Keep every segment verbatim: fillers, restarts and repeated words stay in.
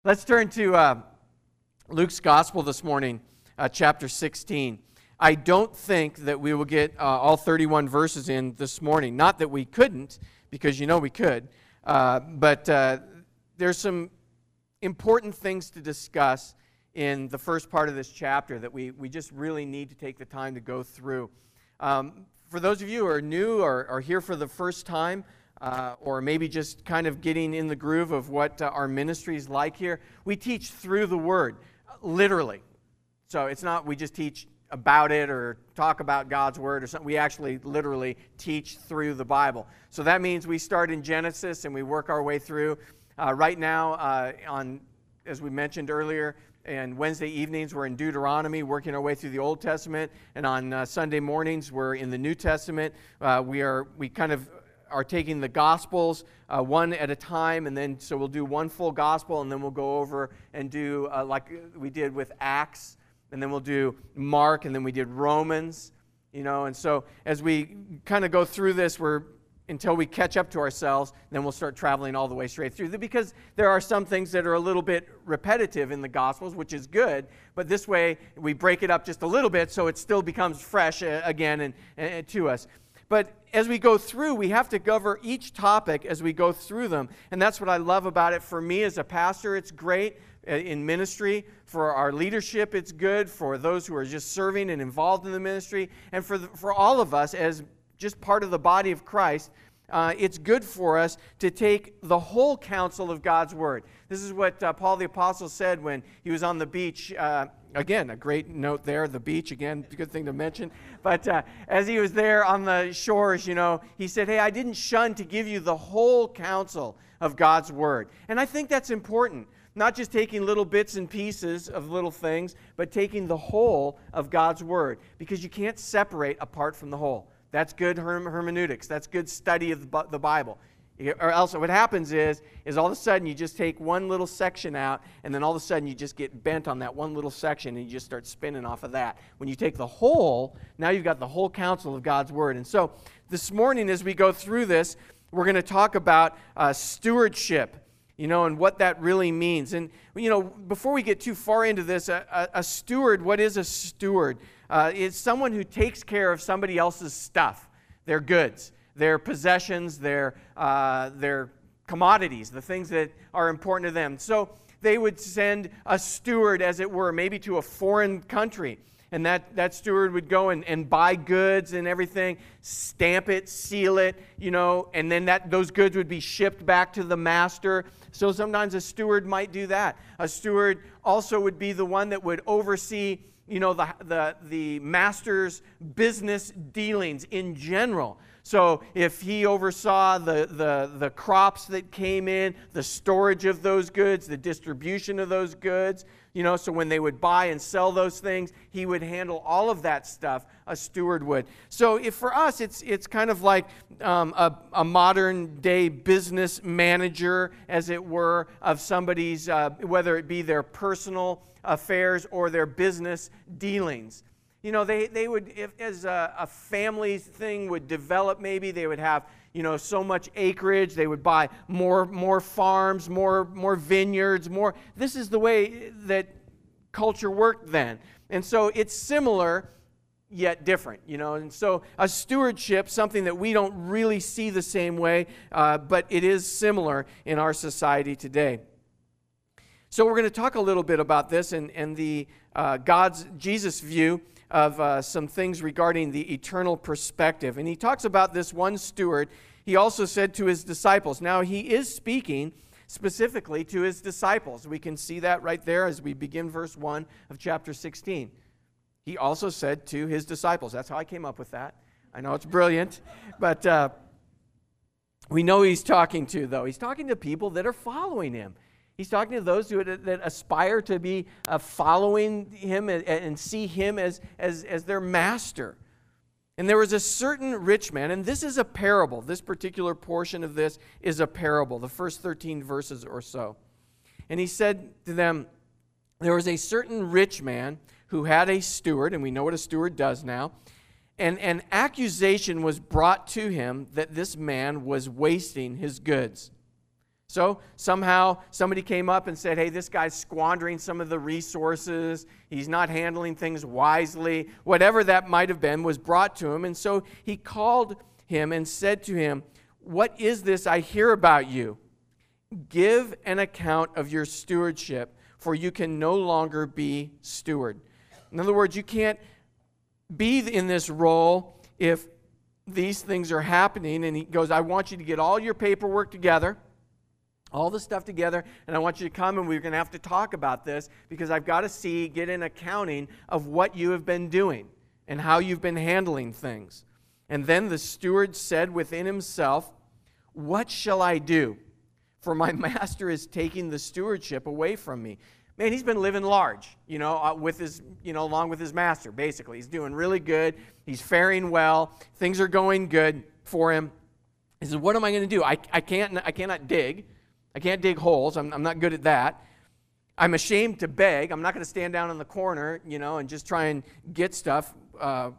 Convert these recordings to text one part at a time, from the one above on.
Let's turn to uh, Luke's Gospel this morning, uh, chapter sixteen. I don't think that we will get uh, all thirty-one verses in this morning. Not that we couldn't, because you know we could. Uh, but uh, there's some important things to discuss in the first part of this chapter that we, we just really need to take the time to go through. Um, for those of you who are new or are here for the first time, Uh, or maybe just kind of getting in the groove of what uh, our ministry is like here, we teach through the Word, literally. So it's not we just teach about it or talk about God's Word or something. We actually literally teach through the Bible. So that means we start in Genesis and we work our way through. Uh, right now, uh, on as we mentioned earlier, and Wednesday evenings we're in Deuteronomy, working our way through the Old Testament, and on uh, Sunday mornings we're in the New Testament. Uh, we are we kind of are taking the Gospels uh, one at a time, and then so we'll do one full Gospel, and then we'll go over and do uh, like we did with Acts, and then we'll do Mark, and then we did Romans, you know. And so as we kind of go through this, we're until we catch up to ourselves, then we'll start traveling all the way straight through. Because there are some things that are a little bit repetitive in the Gospels, which is good, but this way we break it up just a little bit so it still becomes fresh uh, again and, and to us. But as we go through, we have to cover each topic as we go through them. And that's what I love about it. For me as a pastor, it's great. In ministry, for our leadership, it's good. For those who are just serving and involved in the ministry. And for, the, for all of us as just part of the body of Christ, uh, it's good for us to take the whole counsel of God's Word. This is what uh, Paul the Apostle said when he was on the beach. Uh, Again, a great note there, the beach, again, good thing to mention. But uh, as he was there on the shores, you know, he said, hey, I didn't shun to give you the whole counsel of God's Word. And I think that's important. Not just taking little bits and pieces of little things, but taking the whole of God's Word. Because you can't separate apart from the whole. That's good herm- hermeneutics. That's good study of the Bible. Or else what happens is, is all of a sudden you just take one little section out, and then all of a sudden you just get bent on that one little section, and you just start spinning off of that. When you take the whole, now you've got the whole counsel of God's Word. And so this morning as we go through this, we're going to talk about uh, stewardship, you know, and what that really means. And, you know, before we get too far into this, a, a, a steward, what is a steward? Uh, it's someone who takes care of somebody else's stuff, their goods, their possessions, their uh, their commodities, the things that are important to them. So they would send a steward, as it were, maybe to a foreign country. And that, that steward would go and, and buy goods and everything, stamp it, seal it, you know, and then that those goods would be shipped back to the master. So sometimes a steward might do that. A steward also would be the one that would oversee, you know, the the, the master's business dealings in general. So if he oversaw the, the, the crops that came in, the storage of those goods, the distribution of those goods, you know, so when they would buy and sell those things, he would handle all of that stuff, a steward would. So if for us, it's it's kind of like um, a, a modern day business manager, as it were, of somebody's, uh, whether it be their personal affairs or their business dealings. You know, they, they would, if, as a, a family thing would develop maybe, they would have, you know, so much acreage. They would buy more more farms, more more vineyards, more. This is the way that culture worked then. And so it's similar, yet different, you know. And so a stewardship, something that we don't really see the same way, uh, but it is similar in our society today. So we're going to talk a little bit about this and, and the uh, God's, Jesus' view of uh, some things regarding the eternal perspective. And he talks about this one steward. He also said to his disciples. Now, he is speaking specifically to his disciples. We can see that right there as we begin verse one of chapter sixteen. He also said to his disciples. That's how I came up with that. I know it's brilliant, but uh, we know who he's talking to, though. He's talking to people that are following him. He's talking to those who that aspire to be uh, following him and, and see him as, as, as their master. And there was a certain rich man, and this is a parable. This particular portion of this is a parable, the first thirteen verses or so. And he said to them, there was a certain rich man who had a steward, and we know what a steward does now, and an accusation was brought to him that this man was wasting his goods. So somehow somebody came up and said, hey, this guy's squandering some of the resources. He's not handling things wisely. Whatever that might have been was brought to him. And so he called him and said to him, what is this I hear about you? Give an account of your stewardship, for you can no longer be steward. In other words, you can't be in this role if these things are happening. And he goes, I want you to get all your paperwork together, all the stuff together, and I want you to come, and we're going to have to talk about this, because I've got to see, get an accounting of what you have been doing and how you've been handling things. And then the steward said within himself, what shall I do? For my master is taking the stewardship away from me. Man, he's been living large, you know, uh, with his, you know, along with his master, basically. He's doing really good. He's faring well. Things are going good for him. He says, what am I going to do? I, I can't, I cannot dig. I can't dig holes. I'm, I'm not good at that. I'm ashamed to beg. I'm not going to stand down in the corner, you know, and just try and get stuff. Uh,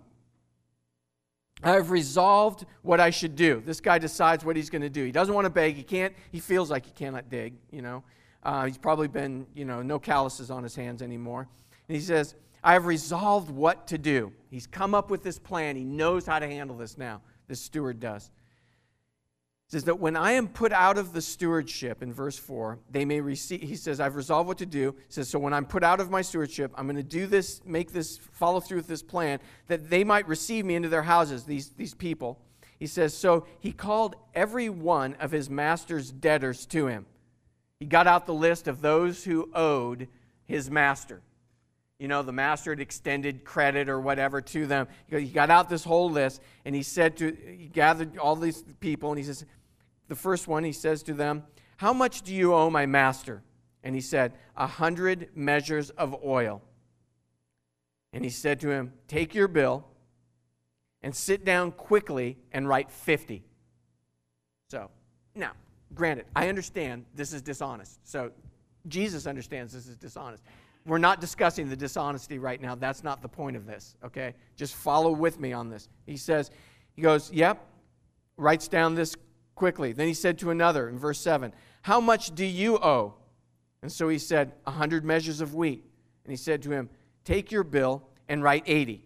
I've resolved what I should do. This guy decides what he's going to do. He doesn't want to beg. He can't. He feels like he cannot dig, you know. Uh, he's probably been, you know, no calluses on his hands anymore. And he says, I have resolved what to do. He's come up with this plan. He knows how to handle this now. This steward does. Says that when I am put out of the stewardship, in verse four, they may receive, he says, I've resolved what to do. He says, so when I'm put out of my stewardship, I'm going to do this, make this, follow through with this plan, that they might receive me into their houses, these, these people. He says, so he called every one of his master's debtors to him. He got out the list of those who owed his master. You know, the master had extended credit or whatever to them. He got out this whole list, and he said to, he gathered all these people, and he says, the first one, he says to them, how much do you owe my master? And he said, a hundred measures of oil. And he said to him, take your bill and sit down quickly and write fifty. So, now, granted, I understand this is dishonest. So, Jesus understands this is dishonest. We're not discussing the dishonesty right now. That's not the point of this, okay? Just follow with me on this. He says, he goes, yep, writes down this quickly. Then he said to another in verse seven, how much do you owe? And so he said, a hundred measures of wheat. And he said to him, take your bill and write eighty.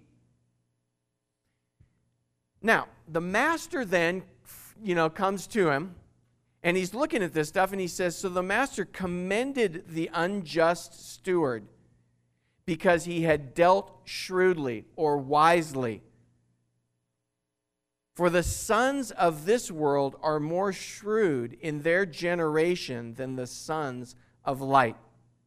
Now, the master then, you know, comes to him, and he's looking at this stuff, and he says, so the master commended the unjust steward because he had dealt shrewdly or wisely. For the sons of this world are more shrewd in their generation than the sons of light.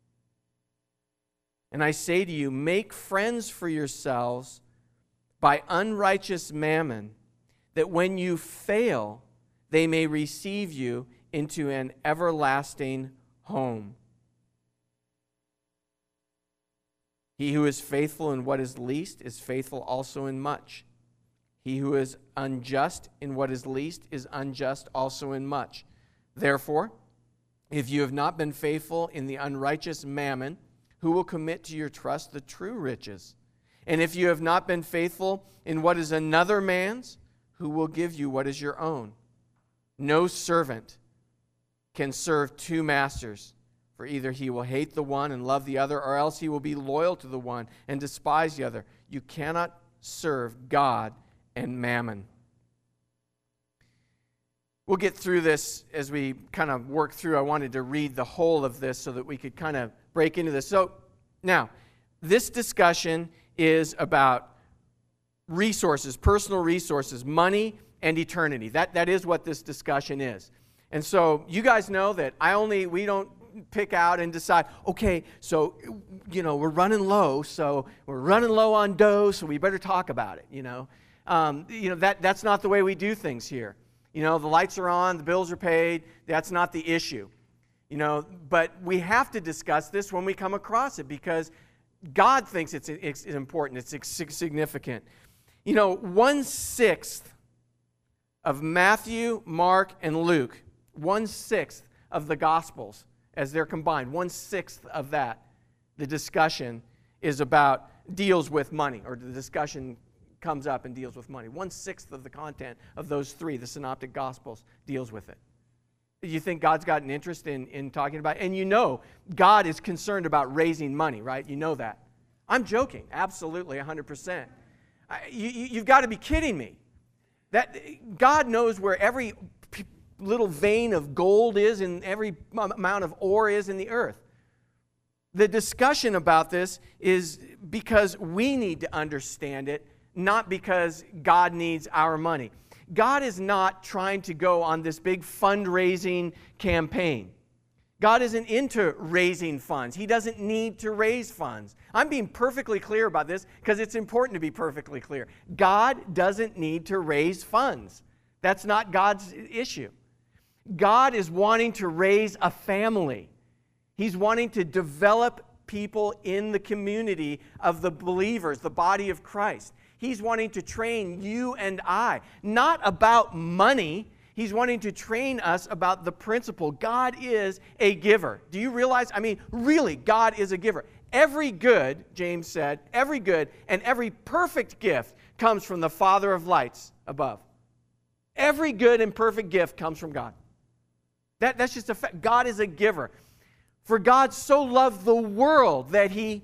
And I say to you, make friends for yourselves by unrighteous mammon, that when you fail, they may receive you into an everlasting home. He who is faithful in what is least is faithful also in much. He who is unjust in what is least is unjust also in much. Therefore, if you have not been faithful in the unrighteous mammon, who will commit to your trust the true riches? And if you have not been faithful in what is another man's, who will give you what is your own? No servant can serve two masters, for either he will hate the one and love the other, or else he will be loyal to the one and despise the other. You cannot serve God and mammon. We'll get through this as we kind of work through. I wanted to read the whole of this so that we could kind of break into this. So now, this discussion is about resources, personal resources, money and eternity. That, that is what this discussion is. And so you guys know that I only, we don't pick out and decide, okay, so, you know, we're running low, so we're running low on dough, so we better talk about it, you know. Um, you know, that, that's not the way we do things here. You know, the lights are on, the bills are paid, that's not the issue. You know, but we have to discuss this when we come across it because God thinks it's, it's important, it's significant. You know, one-sixth of Matthew, Mark, and Luke, one-sixth of the Gospels as they're combined, one-sixth of that, the discussion is about, deals with money, or the discussion comes up and deals with money. One-sixth of the content of those three, the Synoptic Gospels, deals with it. You think God's got an interest in, in talking about it? And you know God is concerned about raising money, right? You know that. I'm joking. Absolutely, one hundred percent. I, you, you've got to be kidding me. That God knows where every p- little vein of gold is and every amount of ore is in the earth. The discussion about this is because we need to understand it, not because God needs our money. God is not trying to go on this big fundraising campaign. God isn't into raising funds. He doesn't need to raise funds. I'm being perfectly clear about this because it's important to be perfectly clear. God doesn't need to raise funds. That's not God's issue. God is wanting to raise a family. He's wanting to develop people in the community of the believers, the body of Christ. He's wanting to train you and I, not about money. He's wanting to train us about the principle. God is a giver. Do you realize? I mean, really, God is a giver. Every good, James said, every good and every perfect gift comes from the Father of lights above. Every good and perfect gift comes from God. That, that's just a fact. God is a giver. For God so loved the world that He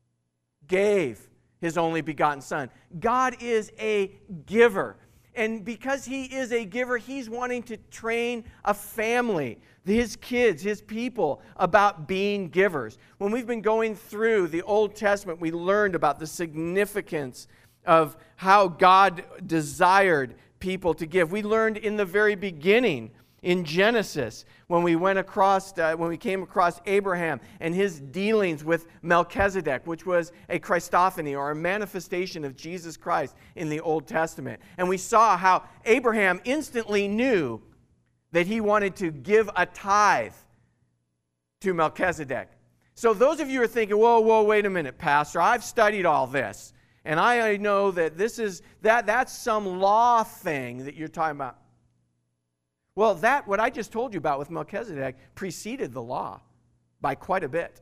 gave His only begotten Son. God is a giver. And because He is a giver, He's wanting to train a family, His kids, His people, about being givers. When we've been going through the Old Testament, we learned about the significance of how God desired people to give. We learned in the very beginning, in Genesis, when we went across, uh, when we came across Abraham and his dealings with Melchizedek, which was a Christophany or a manifestation of Jesus Christ in the Old Testament. And we saw how Abraham instantly knew that he wanted to give a tithe to Melchizedek. So those of you who are thinking, whoa, whoa, wait a minute, Pastor, I've studied all this. And I know that this is, that that's some law thing that you're talking about. Well, that, what I just told you about with Melchizedek, preceded the law by quite a bit.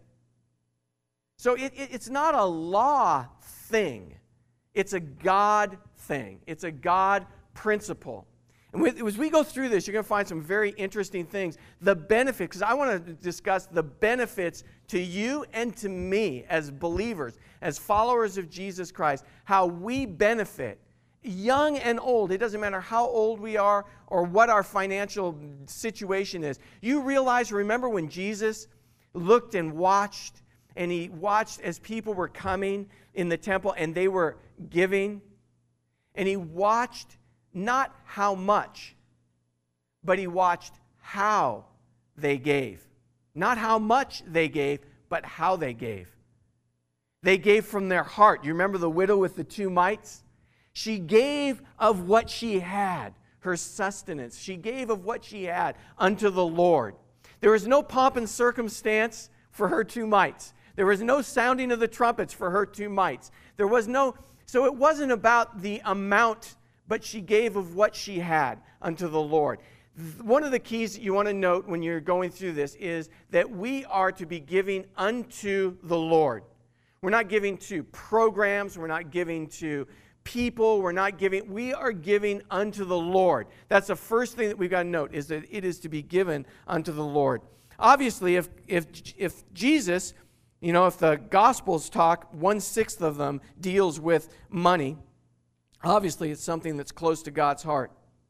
So it, it, it's not a law thing. It's a God thing. It's a God principle. And with, as we go through this, you're going to find some very interesting things. The benefits, because I want to discuss the benefits to you and to me as believers, as followers of Jesus Christ, how we benefit, young and old. It doesn't matter how old we are or what our financial situation is. You realize, remember when Jesus looked and watched, and He watched as people were coming in the temple and they were giving, and He watched not how much, but He watched how they gave. Not how much they gave, but how they gave. They gave from their heart. You remember the widow with the two mites? She gave of what she had, her sustenance. She gave of what she had unto the Lord. There was no pomp and circumstance for her two mites. There was no sounding of the trumpets for her two mites. There was no, so it wasn't about the amount, but she gave of what she had unto the Lord. One of the keys that you want to note when you're going through this is that we are to be giving unto the Lord. We're not giving to programs. We're not giving to people. We're not giving. We are giving unto the Lord. That's the first thing that we've got to note, is that it is to be given unto the Lord. Obviously, if if if Jesus, you know, if the Gospels talk, one-sixth of them deals with money, obviously it's something that's close to God's heart.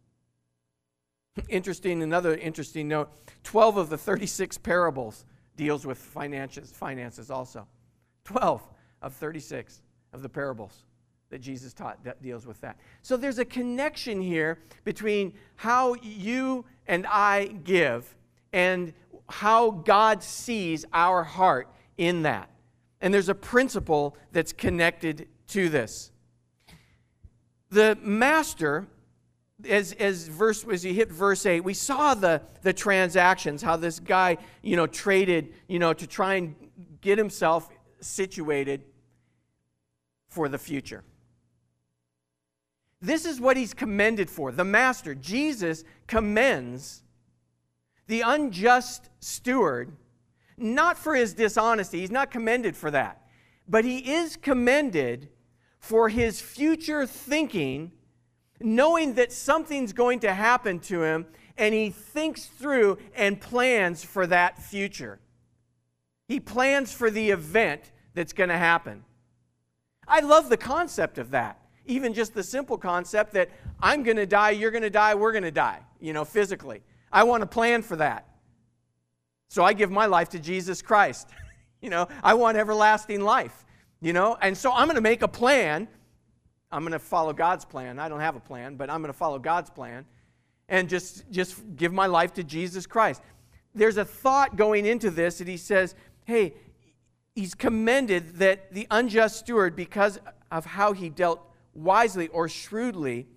Interesting, another interesting note, twelve of the thirty-six parables deals with finances, finances also. twelve of thirty-six of the parables that Jesus taught that deals with that. So there's a connection here between how you and I give and how God sees our heart in that. And there's a principle that's connected to this. The master, as as verse as you hit verse eight, we saw the the transactions, how this guy, you know, traded, you know, to try and get himself situated for the future. This is what he's commended for. The master, Jesus, commends the unjust steward, not for his dishonesty. He's not commended for that. But he is commended for his future thinking, knowing that something's going to happen to him, and he thinks through and plans for that future. He plans for the event that's going to happen. I love the concept of that. Even just the simple concept that I'm going to die, you're going to die, we're going to die, you know, physically. I want to plan for that. So I give my life to Jesus Christ. You know, I want everlasting life, you know, and so I'm going to make a plan. I'm going to follow God's plan. I don't have a plan, but I'm going to follow God's plan and just, just give my life to Jesus Christ. There's a thought going into this that he says, hey, he's commended that the unjust steward, because of how he dealt wisely or shrewdly,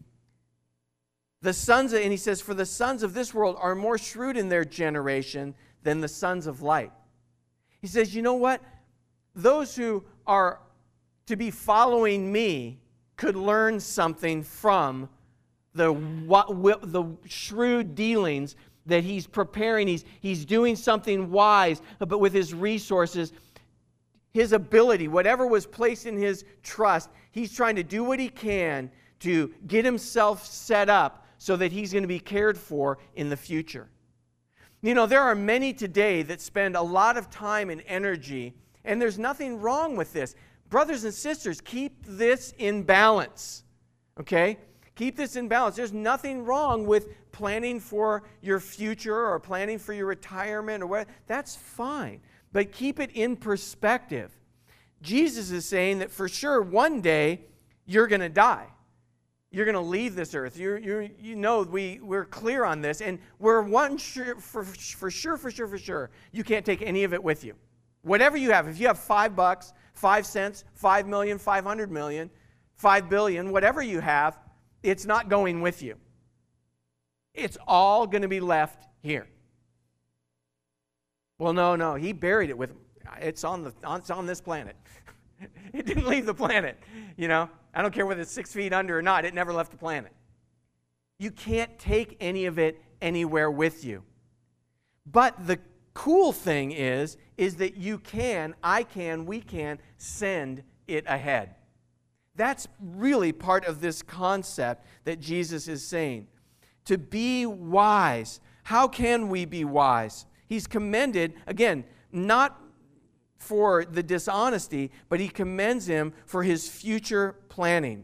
the sons of, and he says, for the sons of this world are more shrewd in their generation than the sons of light. He says, you know what? Those who are to be following me could learn something from the, the shrewd dealings that he's preparing. He's, he's doing something wise, but with his resources, his ability, whatever was placed in his trust, he's trying to do what he can to get himself set up so that he's going to be cared for in the future. You know, there are many today that spend a lot of time and energy, and there's nothing wrong with this. Brothers and sisters, keep this in balance, okay? Keep this in balance. There's nothing wrong with planning for your future or planning for your retirement or what. That's fine, but keep it in perspective. Jesus is saying that for sure one day you're going to die. You're going to leave this earth. You you you know we we're clear on this, and we're one sure for for sure for sure for sure. You can't take any of it with you. Whatever you have, if you have five bucks, five cents, five million, five hundred million, five billion, whatever you have, it's not going with you. It's all going to be left here. Well, no, no, he buried it with him. It's on the it's on this planet. It didn't leave the planet, you know. I don't care whether it's six feet under or not. It never left the planet. You can't take any of it anywhere with you. But the cool thing is, is that you can, I can, we can send it ahead. That's really part of this concept that Jesus is saying. To be wise. How can we be wise? He's commended, again, not for the dishonesty, but he commends him for his future planning.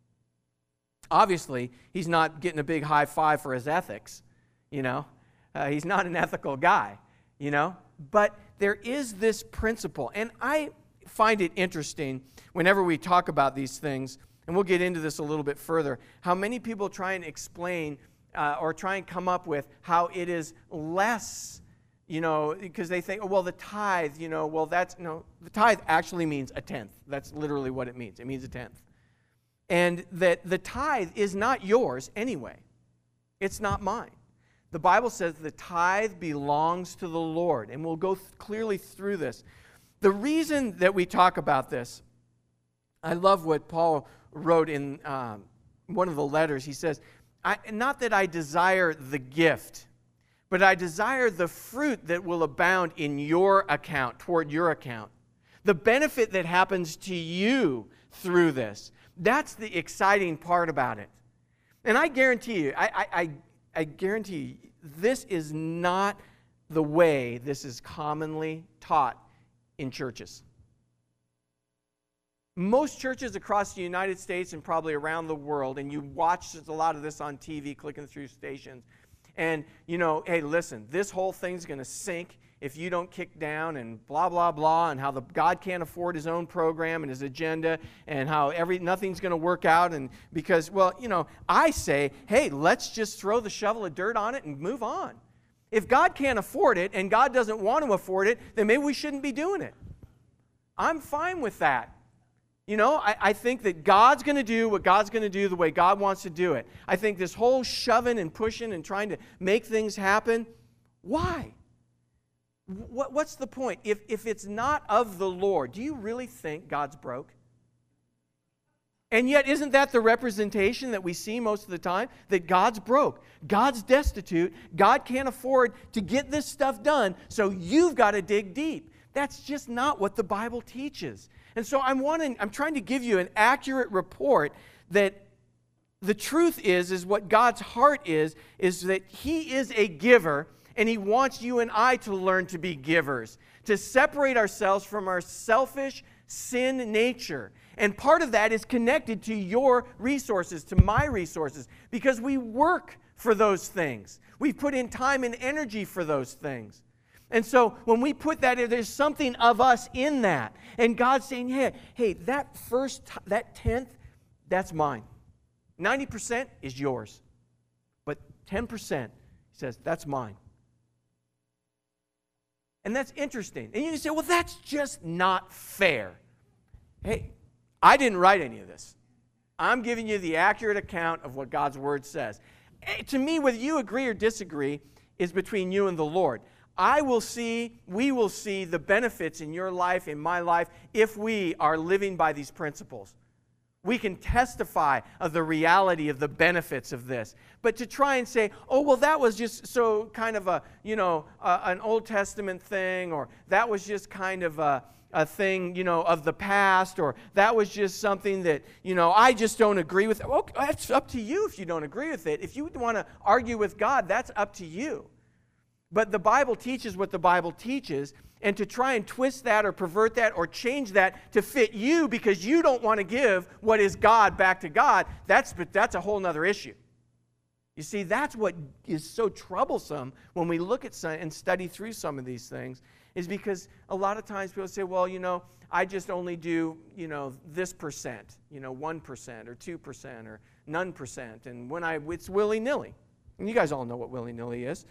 Obviously, he's not getting a big high five for his ethics, you know. Uh, he's not an ethical guy, you know. But there is this principle, and I find it interesting whenever we talk about these things, and we'll get into this a little bit further, how many people try and explain uh, or try and come up with how it is less, you know, because they think, oh, well, the tithe, you know, well, that's, no, the tithe actually means a tenth. That's literally what it means. It means a tenth. And that the tithe is not yours anyway. It's not mine. The Bible says the tithe belongs to the Lord, and we'll go th- clearly through this. The reason that we talk about this, I love what Paul wrote in um, one of the letters. He says, I, not that I desire the gift, but I desire the fruit that will abound in your account, toward your account. The benefit that happens to you through this. That's the exciting part about it. And I guarantee you, I, I, I, I guarantee you, this is not the way this is commonly taught in churches. Most churches across the United States and probably around the world, and you watch a lot of this on T V, clicking through stations, and, you know, hey, listen, this whole thing's going to sink if you don't kick down and blah, blah, blah, and how the God can't afford his own program and his agenda, and how every nothing's going to work out. And because, well, you know, I say, hey, let's just throw the shovel of dirt on it and move on. If God can't afford it and God doesn't want to afford it, then maybe we shouldn't be doing it. I'm fine with that. You know, I, I think that God's going to do what God's going to do the way God wants to do it. I think this whole shoving and pushing and trying to make things happen, why? What, what's the point? If, if it's not of the Lord, do you really think God's broke? And yet, isn't that the representation that we see most of the time? That God's broke. God's destitute. God can't afford to get this stuff done, so you've got to dig deep. That's just not what the Bible teaches. And so I'm wanting, I'm trying to give you an accurate report that the truth is, is what God's heart is, is that He is a giver, and He wants you and I to learn to be givers, to separate ourselves from our selfish sin nature. And part of that is connected to your resources, to my resources, because we work for those things. We put in time and energy for those things. And so when we put that in, there's something of us in that. And God's saying, hey, hey, that first, that tenth, that's mine. ninety percent is yours. But ten percent, He says, that's mine. And that's interesting. And you can say, well, that's just not fair. Hey, I didn't write any of this. I'm giving you the accurate account of what God's Word says. To me, whether you agree or disagree is between you and the Lord. I will see, we will see the benefits in your life, in my life, if we are living by these principles. We can testify of the reality of the benefits of this. But to try and say, oh, well, that was just so kind of a, you know, uh, an Old Testament thing, or that was just kind of a, a thing, you know, of the past, or that was just something that, you know, I just don't agree with. Well, that's up to you if you don't agree with it. If you want to argue with God, that's up to you. But the Bible teaches what the Bible teaches, and to try and twist that or pervert that or change that to fit you because you don't want to give what is God back to God, that's, that's a whole other issue. You see, that's what is so troublesome when we look at some, and study through some of these things, is because a lot of times people say, well, you know, I just only do, you know, this percent, you know, one percent or two percent or none percent, and when I, it's willy-nilly. And you guys all know what willy-nilly is.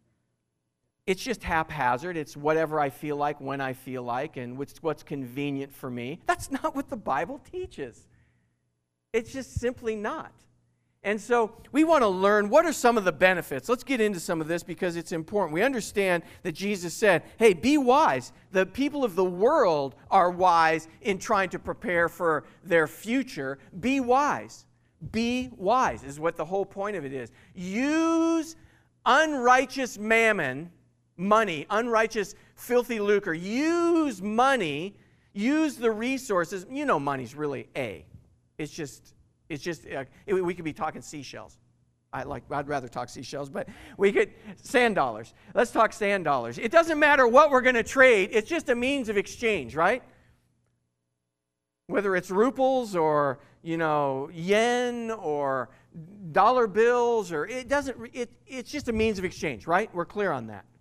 It's just haphazard. It's whatever I feel like, when I feel like, and what's, what's convenient for me. That's not what the Bible teaches. It's just simply not. And so we want to learn what are some of the benefits. Let's get into some of this because it's important. We understand that Jesus said, hey, be wise. The people of the world are wise in trying to prepare for their future. Be wise. Be wise is what the whole point of it is. Use unrighteous mammon, money, unrighteous, filthy lucre. Use money, use the resources. You know money's really A. It's just, it's just, uh, it, we could be talking seashells. I like, I'd rather talk seashells, but we could, sand dollars. Let's talk sand dollars. It doesn't matter what we're going to trade. It's just a means of exchange, right? Whether it's ruples or, you know, yen or dollar bills, or it doesn't, it, it's just a means of exchange, right? We're clear on that.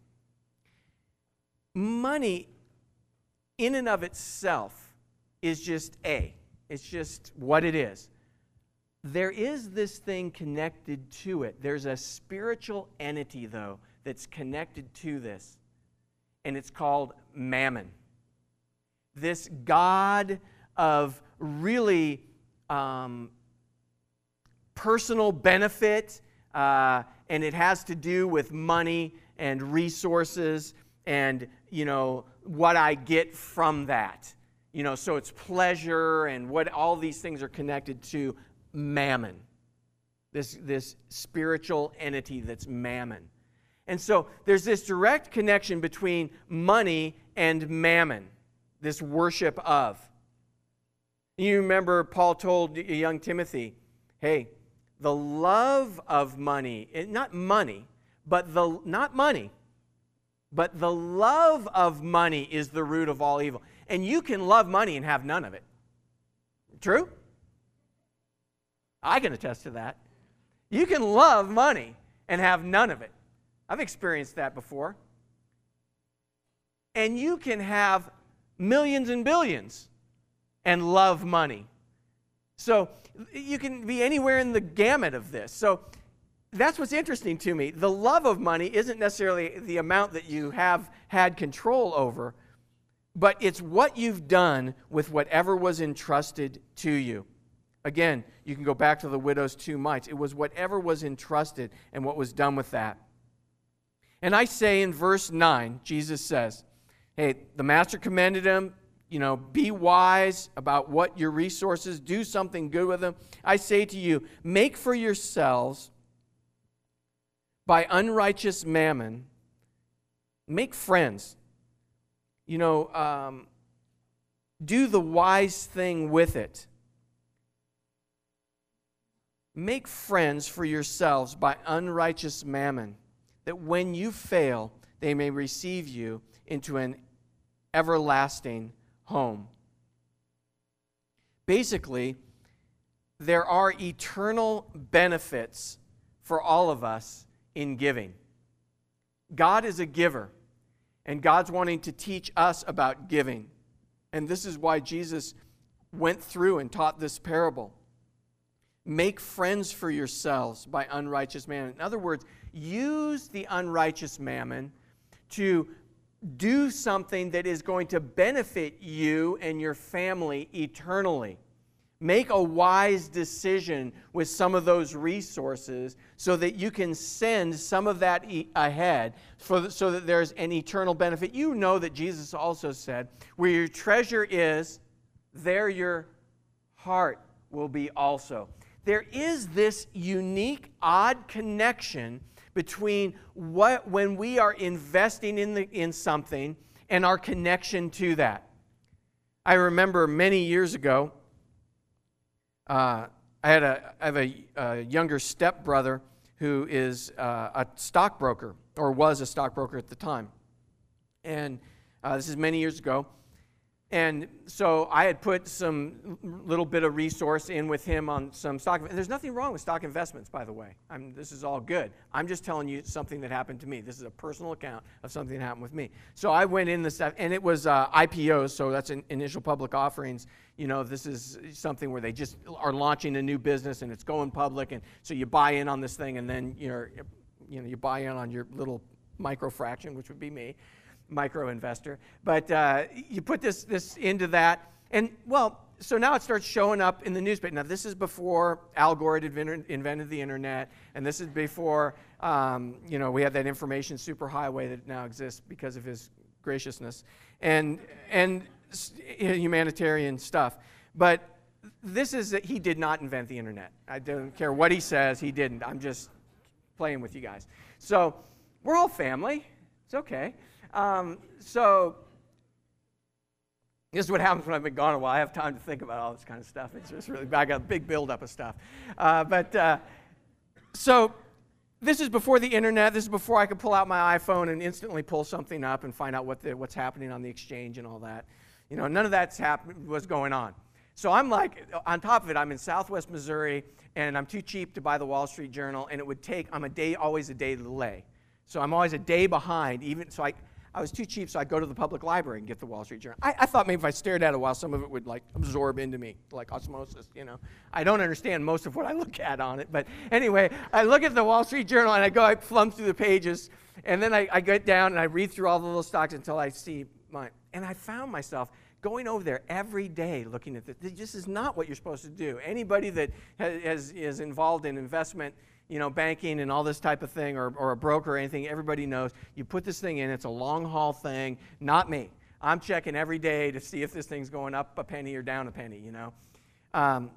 Money in and of itself is just A. It's just what it is. There is this thing connected to it. There's a spiritual entity, though, that's connected to this, and it's called mammon. This god of really um, personal benefit, uh, and it has to do with money and resources and, you know, what I get from that. You know, so it's pleasure and what all these things are connected to mammon. This, this spiritual entity that's mammon. And so there's this direct connection between money and mammon, this worship of. You remember Paul told young Timothy, hey, the love of money, not money, but the, not money, but the love of money is the root of all evil. And you can love money and have none of it. True? I can attest to that. You can love money and have none of it. I've experienced that before. And you can have millions and billions and love money. So you can be anywhere in the gamut of this. So that's what's interesting to me. The love of money isn't necessarily the amount that you have had control over, but it's what you've done with whatever was entrusted to you. Again, you can go back to the widow's two mites. It was whatever was entrusted and what was done with that. And I say in verse nine, Jesus says, hey, the master commanded him, you know, be wise about what your resources, do something good with them. I say to you, make for yourselves by unrighteous mammon, make friends. You know, um, do the wise thing with it. Make friends for yourselves by unrighteous mammon, that when you fail, they may receive you into an everlasting home. Basically, there are eternal benefits for all of us in giving. God is a giver, and God's wanting to teach us about giving. And this is why Jesus went through and taught this parable. Make friends for yourselves by unrighteous mammon. In other words, use the unrighteous mammon to do something that is going to benefit you and your family eternally. Make a wise decision with some of those resources so that you can send some of that e- ahead for the, so that there's an eternal benefit. You know that Jesus also said, where your treasure is, there your heart will be also. There is this unique, odd connection between what when we are investing in the in something and our connection to that. I remember many years ago, uh, I had a I have a, a younger stepbrother who is uh, a stockbroker, or was a stockbroker at the time, and uh, this is many years ago. And so I had put some little bit of resource in with him on some stock. There's nothing wrong with stock investments, by the way. I'm, this is all good. I'm just telling you something that happened to me. This is a personal account of something that happened with me. So I went in the stuff, and it was uh, I P Os, so that's an initial public offerings. You know, this is something where they just are launching a new business, and it's going public, and so you buy in on this thing, and then you're, you know, you buy in on your little micro fraction, which would be me. Micro investor, but uh, you put this this into that, and well, so now it starts showing up in the newspaper. Now this is before Al Gore had invented, invented the internet, and this is before um, you know we had that information superhighway that now exists because of his graciousness and and humanitarian stuff. But this is that he did not invent the internet. I don't care what he says, he didn't. I'm just playing with you guys. So we're all family. It's okay. Um, so this is what happens when I've been gone a while. I have time to think about all this kind of stuff. It's just really, I got a big buildup of stuff. Uh, but uh, so this is before the internet. This is before I could pull out my iPhone and instantly pull something up and find out what the, what's happening on the exchange and all that. You know, none of that's happened was going on. So I'm like, on top of it, I'm in Southwest Missouri, and I'm too cheap to buy the Wall Street Journal, and it would take, I'm a day, always a day delay. So I'm always a day behind, even so I. I was too cheap, so I'd go to the public library and get the Wall Street Journal. I, I thought maybe if I stared at it a while, some of it would like absorb into me, like osmosis, you know. I don't understand most of what I look at on it, but anyway, I look at the Wall Street Journal and I go, I plumb through the pages, and then I, I get down and I read through all the little stocks until I see mine. And I found myself going over there every day looking at this. This is not what you're supposed to do. Anybody that has, is involved in investment, you know, banking and all this type of thing, or, or a broker or anything, everybody knows you put this thing in, it's a long haul thing, not me. I'm checking every day to see if this thing's going up a penny or down a penny, you know. Um,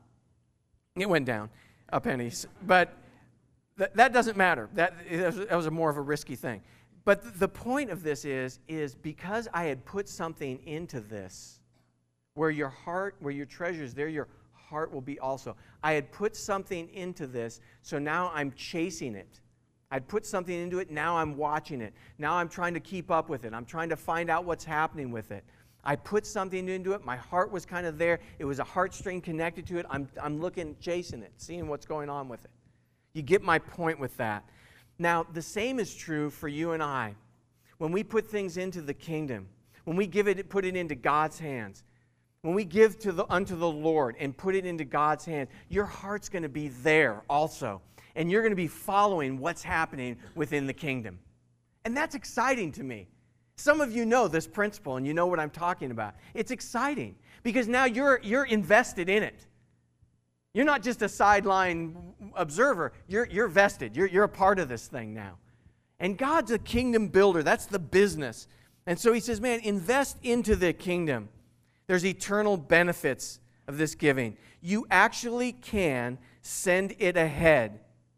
it went down a penny, but th- that doesn't matter. That, that was a more of a risky thing. But th- the point of this is, is because I had put something into this, where your heart, where your treasure is, there your heart will be also. I had put something into this, so now I'm chasing it. I'd put something into it, now I'm watching it. Now I'm trying to keep up with it. I'm trying to find out what's happening with it. I put something into it, my heart was kind of there. It was a heartstring connected to it. I'm, I'm looking, chasing it, seeing what's going on with it. You get my point with that. Now, the same is true for you and I. When we put things into the kingdom, when we give it, put it into God's hands, when we give to the, unto the Lord and put it into God's hands, your heart's going to be there also. And you're going to be following what's happening within the kingdom. And that's exciting to me. Some of you know this principle and you know what I'm talking about. It's exciting because now you're, you're invested in it. You're not just a sideline observer. You're, you're vested. You're, you're a part of this thing now. And God's a kingdom builder. That's the business. And so he says, man, invest into the kingdom. There's eternal benefits of this giving. You actually can send it ahead,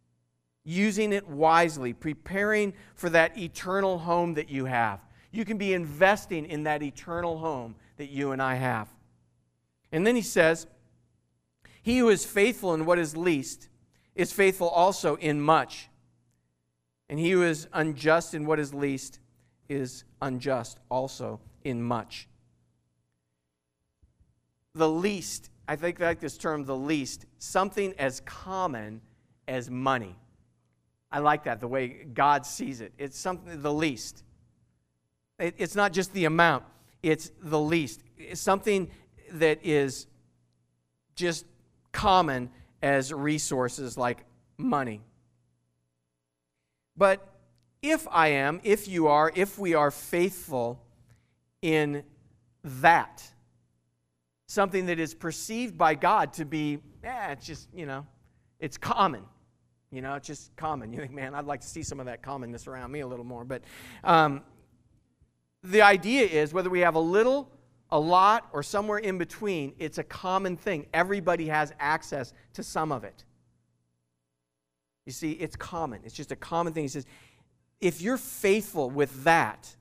using it wisely, preparing for that eternal home that you have. You can be investing in that eternal home that you and I have. And then he says, he who is faithful in what is least is faithful also in much. And he who is unjust in what is least is unjust also in much. The least, I think I like this term, the least, something as common as money. I like that, the way God sees it. It's something, the least. It, it's not just the amount, it's the least. It's something that is just common as resources like money. But if I am, if you are, if we are faithful in that, something that is perceived by God to be, eh, it's just, you know, it's common. You know, it's just common. You think, man, I'd like to see some of that commonness around me a little more. But um, the idea is whether we have a little, a lot, or somewhere in between, it's a common thing. Everybody has access to some of it. You see, it's common. It's just a common thing. He says, if you're faithful with that,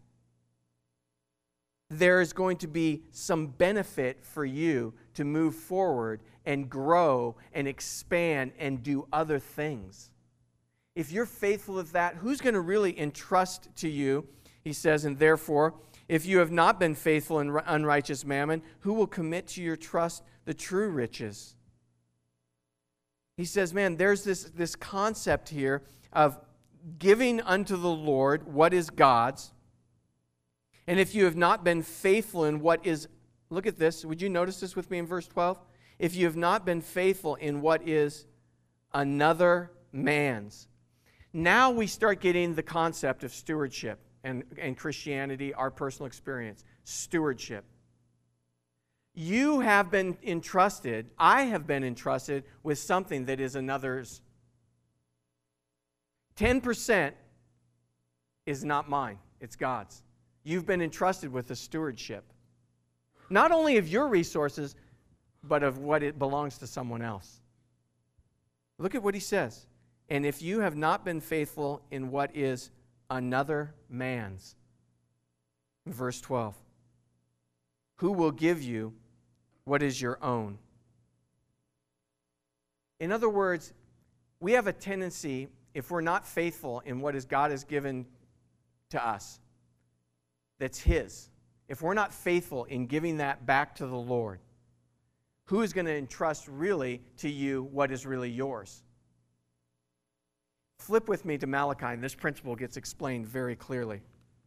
there is going to be some benefit for you to move forward and grow and expand and do other things. If you're faithful with that, who's going to really entrust to you? He says, and therefore, if you have not been faithful in unrighteous mammon, who will commit to your trust the true riches? He says, man, there's this, this concept here of giving unto the Lord what is God's. And if you have not been faithful in what is, look at this, would you notice this with me in verse twelve? If you have not been faithful in what is another man's. Now we start getting the concept of stewardship and, and Christianity, our personal experience. Stewardship. You have been entrusted, I have been entrusted with something that is another's. ten percent is not mine, it's God's. You've been entrusted with the stewardship. Not only of your resources, but of what it belongs to someone else. Look at what he says. And if you have not been faithful in what is another man's. Verse twelve. Who will give you what is your own? In other words, we have a tendency, if we're not faithful in what is God has given to us, that's His. If we're not faithful in giving that back to the Lord, who is going to entrust really to you what is really yours? Flip with me to Malachi, and this principle gets explained very clearly.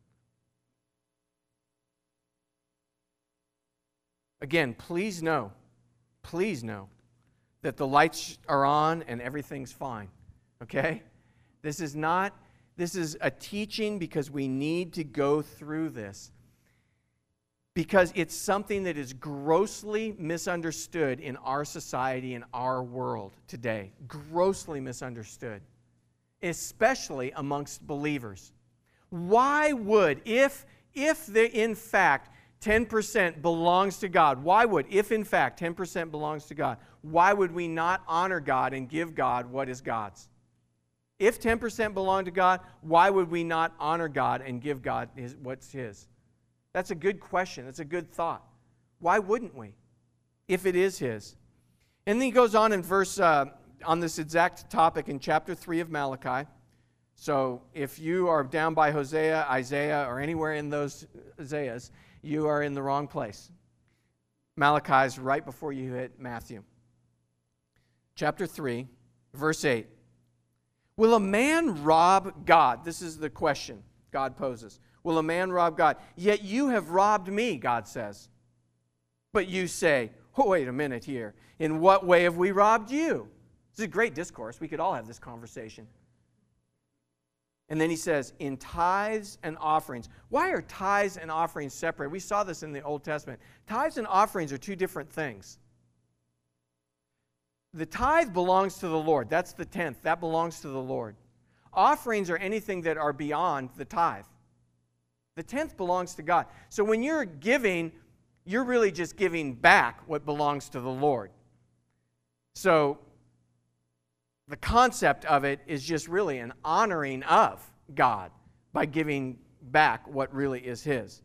Again, please know, please know that the lights are on and everything's fine, okay? This is not, this is a teaching because we need to go through this. Because it's something that is grossly misunderstood in our society, in our world today. Grossly misunderstood. Especially amongst believers. Why would, if, if there in fact ten percent belongs to God, why would, if in fact ten percent belongs to God, why would we not honor God and give God what is God's? If ten percent belong to God, why would we not honor God and give God his, what's His? That's a good question. That's a good thought. Why wouldn't we, if it is His? And then he goes on in verse, uh, on this exact topic in chapter three of Malachi. So if you are down by Hosea, Isaiah, or anywhere in those Isaiahs, you are in the wrong place. Malachi is right before you hit Matthew. Chapter three, verse eight. Will a man rob God? This is the question God poses. Will a man rob God? Yet you have robbed me, God says. But you say, oh, wait a minute here. In what way have we robbed you? This is a great discourse. We could all have this conversation. And then he says, in tithes and offerings. Why are tithes and offerings separate? We saw this in the Old Testament. Tithes and offerings are two different things. The tithe belongs to the Lord. That's the tenth. That belongs to the Lord. Offerings are anything that are beyond the tithe. The tenth belongs to God. So when you're giving, you're really just giving back what belongs to the Lord. So the concept of it is just really an honoring of God by giving back what really is His.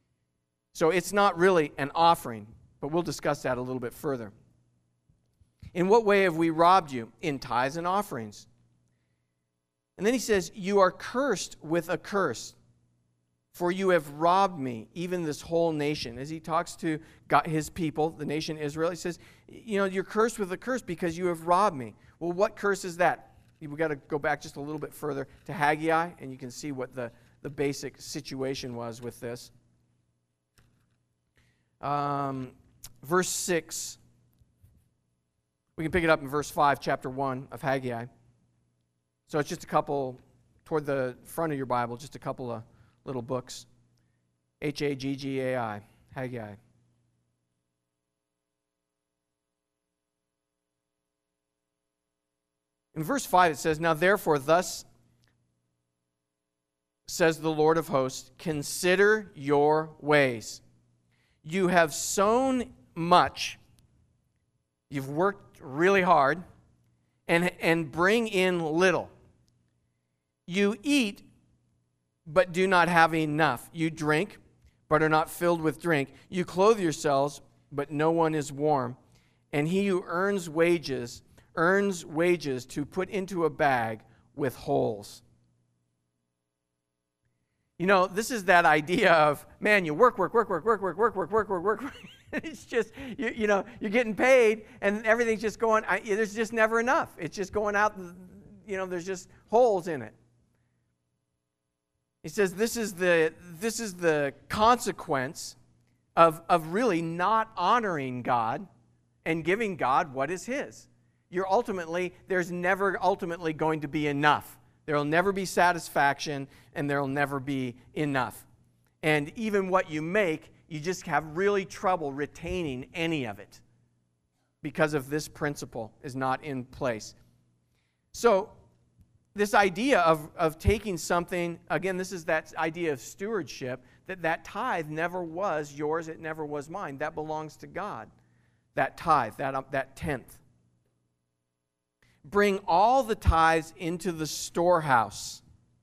So it's not really an offering, but we'll discuss that a little bit further. In what way have we robbed you? In tithes and offerings. And then he says, you are cursed with a curse, for you have robbed me, even this whole nation. As he talks to God, his people, the nation Israel, he says, you know, you're cursed with a curse because you have robbed me. Well, what curse is that? We've got to go back just a little bit further to Haggai, and you can see what the, the basic situation was with this. Um, verse six. We can pick it up in verse five, chapter one of Haggai. So it's just a couple, toward the front of your Bible, just a couple of little books. H A G G A I, Haggai. In verse five it says, now therefore thus says the Lord of hosts, consider your ways. You have sown much, you've worked really hard, and, and bring in little. You eat, but do not have enough. You drink, but are not filled with drink. You clothe yourselves, but no one is warm. And he who earns wages, earns wages to put into a bag with holes. You know, this is that idea of, man, you work, work, work, work, work, work, work, work, work, work, work, work. It's just, you, you know, you're getting paid, and everything's just going, I, there's just never enough. It's just going out, you know, there's just holes in it. He says this is the, this is the consequence of, of really not honoring God and giving God what is his. You're ultimately, there's never ultimately going to be enough. There will never be satisfaction, and there will never be enough. And even what you make, you just have really trouble retaining any of it because of this principle is not in place. So this idea of, of taking something, again, this is that idea of stewardship, that that tithe never was yours, it never was mine. That belongs to God, that tithe, that, um, that tenth. Bring all the tithes into the storehouse.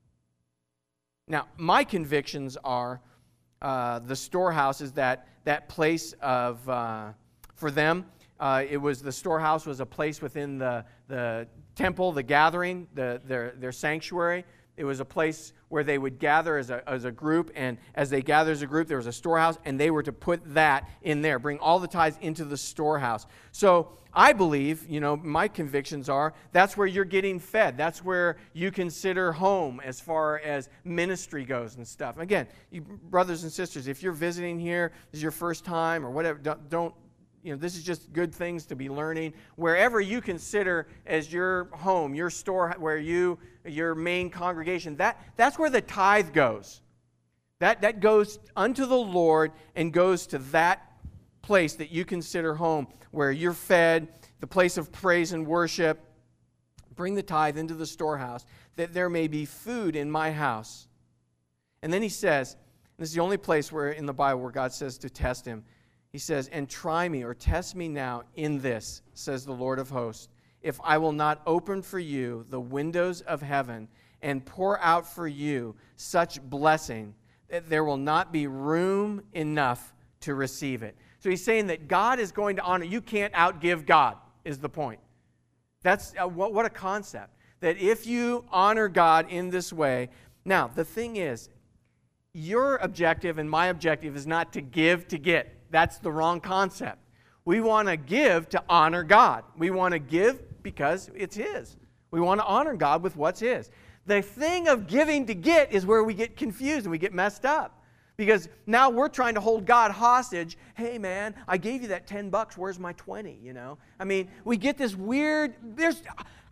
Now, my convictions are uh, the storehouse is that, that place of, uh, for them, uh, it was the storehouse was a place within the, the temple, the gathering, the, their, their sanctuary. It was a place where they would gather as a, as a group, and as they gathered as a group, there was a storehouse, and they were to put that in there, bring all the tithes into the storehouse. So I believe, you know, my convictions are, that's where you're getting fed. That's where you consider home as far as ministry goes and stuff. Again, you brothers and sisters, if you're visiting here, this is your first time or whatever, don't, don't you know, this is just good things to be learning. Wherever you consider as your home, your store, where you, your main congregation, that, that's where the tithe goes. That, that goes unto the Lord and goes to that place that you consider home, where you're fed, the place of praise and worship. Bring the tithe into the storehouse, that there may be food in my house. And then he says, this is the only place where in the Bible where God says to test him. He says, and try me or test me now in this, says the Lord of hosts, if I will not open for you the windows of heaven and pour out for you such blessing that there will not be room enough to receive it. So he's saying that God is going to honor. You can't outgive God, is the point. That's uh, what, what a concept. That if you honor God in this way, now the thing is, your objective and my objective is not to give to get. That's the wrong concept. We want to give to honor God. We want to give because it's his. We want to honor God with what's his. The thing of giving to get is where we get confused and we get messed up. Because now we're trying to hold God hostage. Hey man, I gave you that ten bucks, where's my twenty, you know? I mean, we get this weird, there's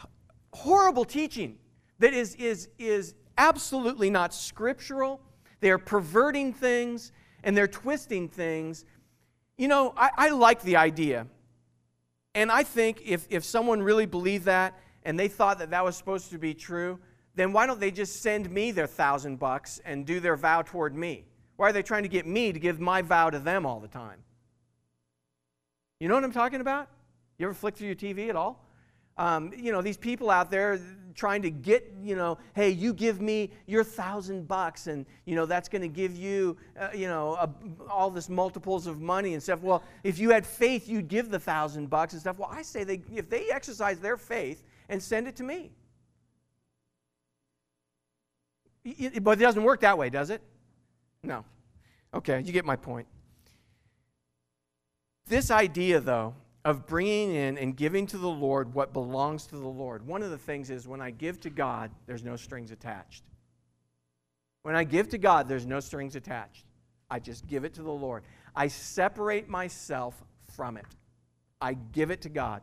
horrible teaching that is, is, is absolutely not scriptural. They're perverting things and they're twisting things. You know, I, I like the idea. And I think if, if someone really believed that and they thought that that was supposed to be true, then why don't they just send me their thousand bucks and do their vow toward me? Why are they trying to get me to give my vow to them all the time? You know what I'm talking about? You ever flick through your T V at all? Um, you know, these people out there trying to get, you know, hey, you give me your thousand bucks and, you know, that's going to give you, uh, you know, a, all this multiples of money and stuff. Well, if you had faith, you'd give the thousand bucks and stuff. Well, I say they, if they exercise their faith and send it to me. It, but it doesn't work that way, does it? No. Okay, you get my point. This idea, though, of bringing in and giving to the Lord what belongs to the Lord. One of the things is when I give to God, there's no strings attached. When I give to God, there's no strings attached. I just give it to the Lord. I separate myself from it. I give it to God.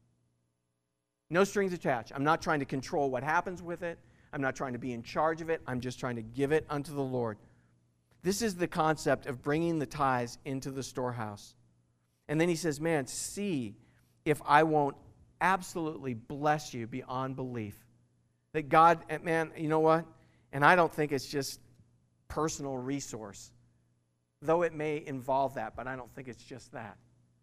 No strings attached. I'm not trying to control what happens with it. I'm not trying to be in charge of it. I'm just trying to give it unto the Lord. This is the concept of bringing the tithes into the storehouse. And then he says, man, see if I won't absolutely bless you beyond belief. That God, man, you know what? And I don't think it's just personal resource. Though it may involve that, but I don't think it's just that.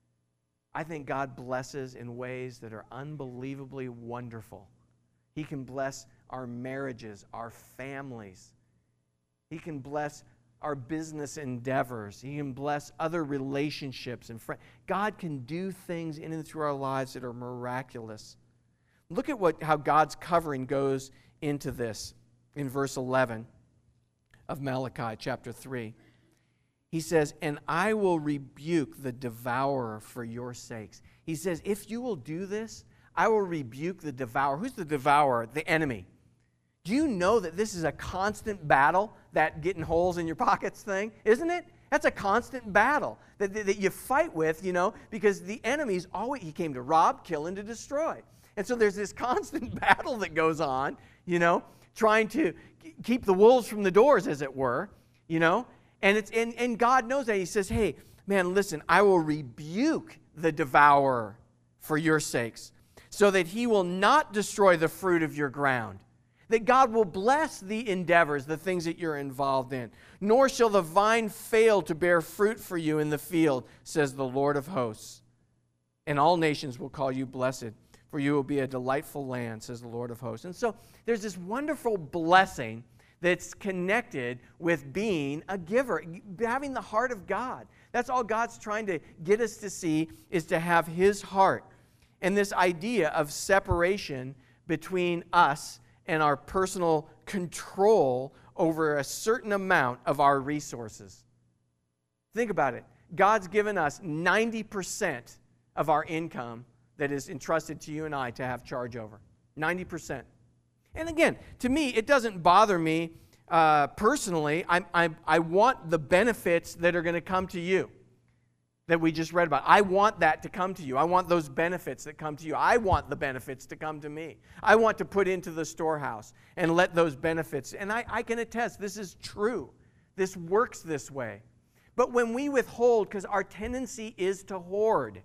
I think God blesses in ways that are unbelievably wonderful. He can bless our marriages, our families. He can bless our business endeavors. He can bless other relationships and friends. God can do things in and through our lives that are miraculous. Look at what how God's covering goes into this in verse eleven of Malachi chapter three. He says, and I will rebuke the devourer for your sakes. He says, if you will do this, I will rebuke the devourer. Who's the devourer? The enemy. Do you know that this is a constant battle, that getting holes in your pockets thing? Isn't it? That's a constant battle that, that, that you fight with, you know, because the enemy's always, he came to rob, kill, and to destroy. And so there's this constant battle that goes on, you know, trying to keep the wolves from the doors, as it were, you know. And, it's, and, and God knows that. He says, hey, man, listen, I will rebuke the devourer for your sakes, so that he will not destroy the fruit of your ground. That God will bless the endeavors, the things that you're involved in. Nor shall the vine fail to bear fruit for you in the field, says the Lord of hosts. And all nations will call you blessed, for you will be a delightful land, says the Lord of hosts. And so there's this wonderful blessing that's connected with being a giver, having the heart of God. That's all God's trying to get us to see, is to have His heart. And this idea of separation between us and our personal control over a certain amount of our resources. Think about it. God's given us ninety percent of our income that is entrusted to you and I to have charge over. ninety percent. And again, to me, it doesn't bother me uh, personally. I, I, I want the benefits that are going to come to you, that we just read about. I want that to come to you. I want those benefits that come to you. I want the benefits to come to me. I want to put into the storehouse and let those benefits, and I, I can attest, this is true. This works this way. But when we withhold, because our tendency is to hoard,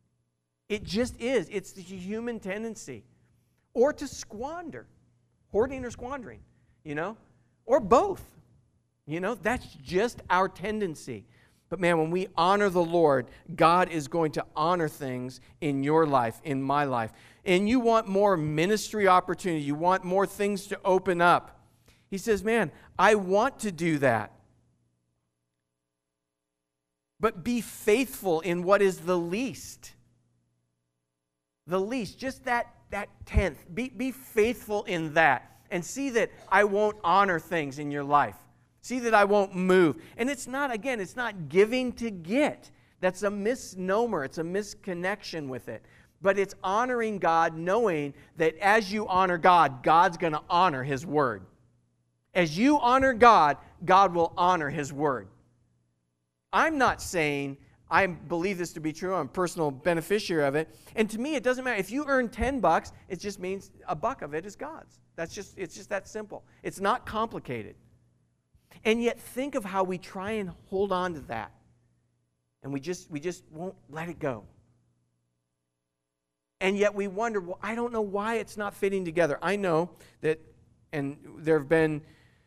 it just is. It's the human tendency. Or to squander. Hoarding or squandering, you know? Or both. You know, that's just our tendency. But man, when we honor the Lord, God is going to honor things in your life, in my life. And you want more ministry opportunity. You want more things to open up. He says, man, I want to do that. But be faithful in what is the least. The least, just that, that tenth. Be, be faithful in that. And see that I won't honor things in your life. See that I won't move. And it's not, again, it's not giving to get. That's a misnomer. It's a misconnection with it. But it's honoring God, knowing that as you honor God, God's going to honor His word. As you honor God, God will honor His word. I'm not saying I believe this to be true. I'm a personal beneficiary of it. And to me, it doesn't matter. If you earn ten bucks, it just means a buck of it is God's. That's just, it's just that simple. It's not complicated. And yet think of how we try and hold on to that. And we just, we just won't let it go. And yet we wonder, well, I don't know why it's not fitting together. I know that, and there have been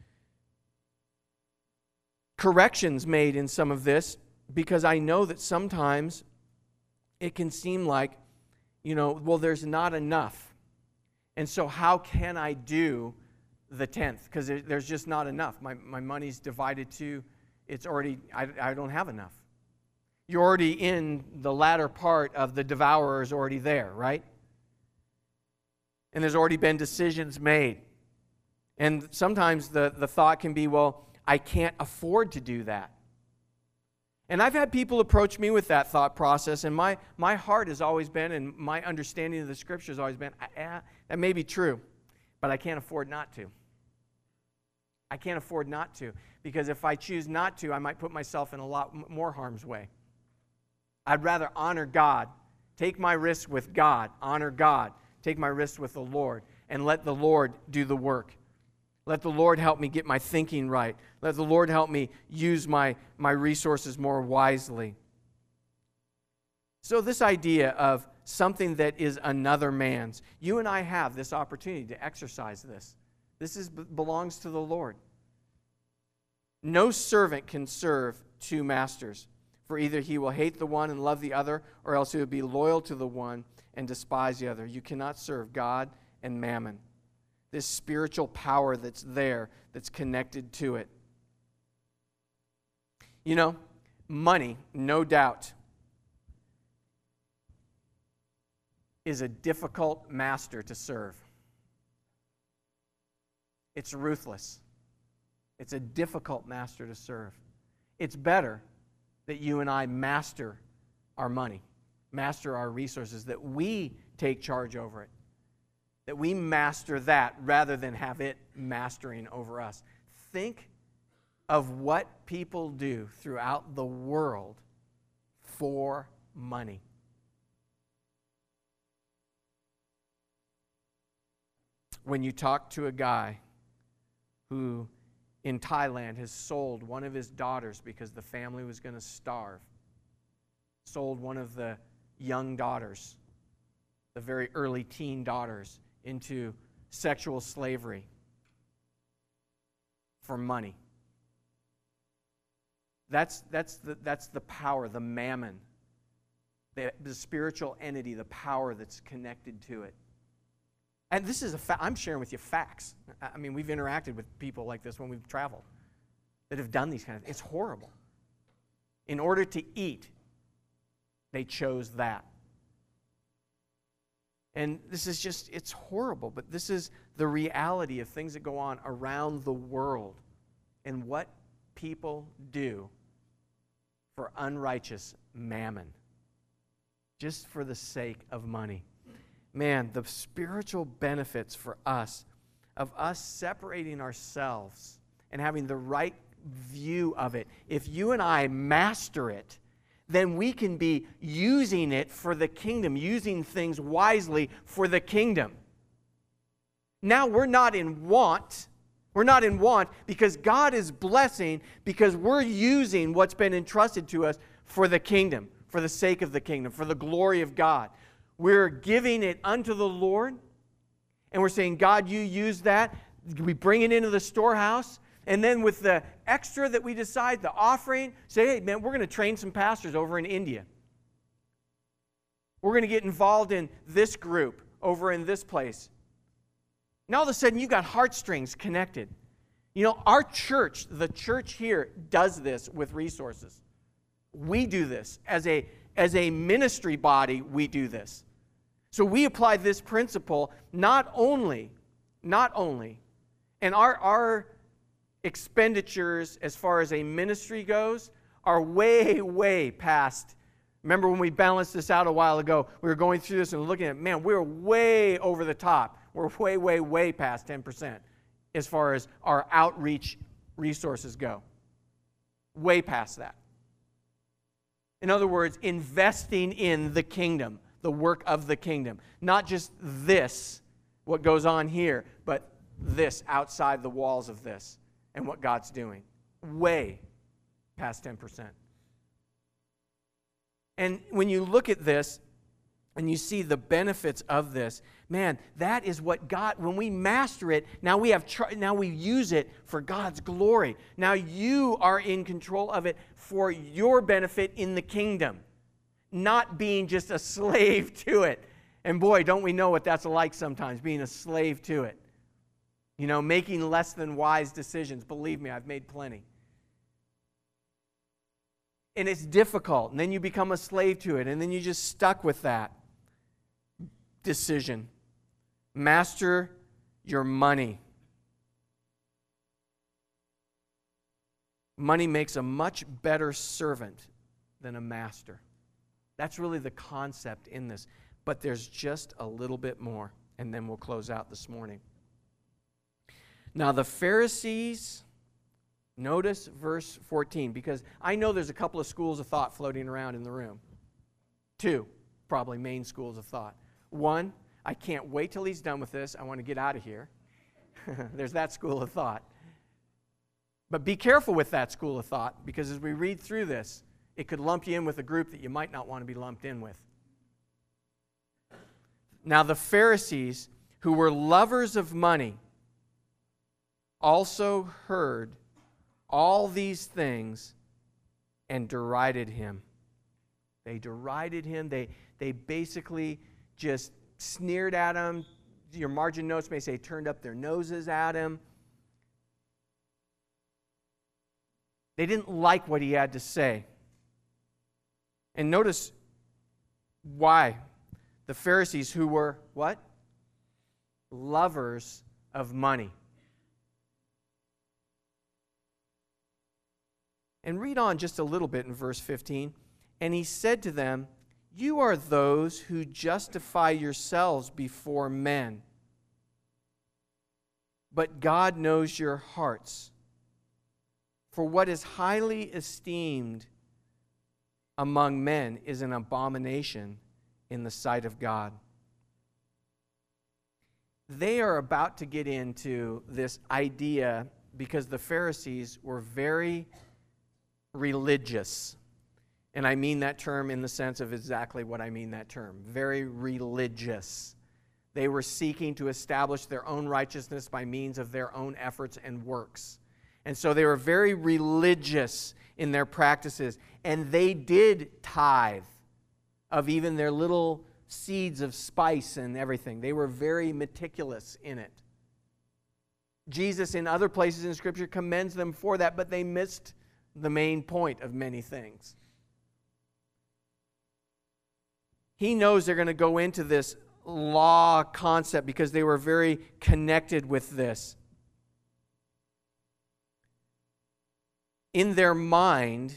corrections made in some of this, because I know that sometimes it can seem like you know, well, there's not enough. And so how can I do the tenth? Because there's just not enough. My, my money's divided to, it's already, I, I don't have enough. You're already in the latter part of the devourer is already there, right? And there's already been decisions made. And sometimes the, the thought can be, well, I can't afford to do that. And I've had people approach me with that thought process, and my, my heart has always been, and my understanding of the Scripture has always been, ah, that may be true, but I can't afford not to. I can't afford not to, because if I choose not to, I might put myself in a lot more harm's way. I'd rather honor God, take my risks with God, honor God, take my risks with the Lord, and let the Lord do the work. Let the Lord help me get my thinking right. Let the Lord help me use my, my resources more wisely. So this idea of something that is another man's, you and I have this opportunity to exercise this. This is, belongs to the Lord. No servant can serve two masters, for either he will hate the one and love the other, or else he will be loyal to the one and despise the other. You cannot serve God and mammon. This spiritual power that's there, that's connected to it. You know, money, no doubt, is a difficult master to serve. It's ruthless. It's a difficult master to serve. It's better that you and I master our money, master our resources, that we take charge over it. That we master that rather than have it mastering over us. Think of what people do throughout the world for money. When you talk to a guy who in Thailand has sold one of his daughters because the family was going to starve, sold one of the young daughters, the very early teen daughters, into sexual slavery for money. That's, that's, the, that's the power, the mammon, the, the spiritual entity, the power that's connected to it. And this is a fa- I'm sharing with you facts. I mean, we've interacted with people like this when we've traveled that have done these kind of things. It's horrible. In order to eat, they chose that. And this is just, it's horrible, but this is the reality of things that go on around the world and what people do for unrighteous mammon, just for the sake of money. Man, the spiritual benefits for us of us separating ourselves and having the right view of it, if you and I master it, then we can be using it for the kingdom, using things wisely for the kingdom. Now we're not in want. We're not in want because God is blessing, because we're using what's been entrusted to us for the kingdom, for the sake of the kingdom, for the glory of God. We're giving it unto the Lord, and we're saying, God, you use that. We bring it into the storehouse. And then with the extra that we decide, the offering, say, hey, man, we're going to train some pastors over in India. We're going to get involved in this group over in this place. And all of a sudden, you got heartstrings connected. You know, our church, the church here, does this with resources. We do this. As a, as a ministry body, we do this. So we apply this principle not only, not only, and our, our expenditures as far as a ministry goes are way, way past. Remember when we balanced this out a while ago, we were going through this and looking at, man, we're way over the top. We're way, way, way past ten percent as far as our outreach resources go. Way past that. In other words, investing in the kingdom, the work of the kingdom. Not just this, what goes on here, but this outside the walls of this and what God's doing. Way past ten percent. And when you look at this and you see the benefits of this, man, that is what God, when we master it, now we have tr- now we use it for God's glory. Now you are in control of it for your benefit in the kingdom, not being just a slave to it. And boy, don't we know what that's like sometimes, being a slave to it. You know, making less than wise decisions. Believe me, I've made plenty. And it's difficult. And then you become a slave to it. And then you're just stuck with that decision. Master your money. Money makes a much better servant than a master. That's really the concept in this. But there's just a little bit more. And then we'll close out this morning. Now the Pharisees, notice verse fourteen, because I know there's a couple of schools of thought floating around in the room. Two, probably main schools of thought. One, I can't wait till he's done with this. I want to get out of here. There's that school of thought. But be careful with that school of thought, because as we read through this, it could lump you in with a group that you might not want to be lumped in with. Now the Pharisees, who were lovers of money, also heard all these things and derided him. They derided him. They, they basically just sneered at him. Your margin notes may say turned up their noses at him. They didn't like what he had to say. And notice why. The Pharisees, who were what? Lovers of money. And read on just a little bit in verse fifteen. And he said to them, you are those who justify yourselves before men. But God knows your hearts. For what is highly esteemed among men is an abomination in the sight of God. They are about to get into this idea because the Pharisees were very religious. And I mean that term in the sense of exactly what I mean that term. Very religious. They were seeking to establish their own righteousness by means of their own efforts and works. And so they were very religious in their practices. And they did tithe of even their little seeds of spice and everything. They were very meticulous in it. Jesus, in other places in Scripture, commends them for that, but they missed the main point of many things. He knows they're going to go into this law concept because they were very connected with this. In their mind,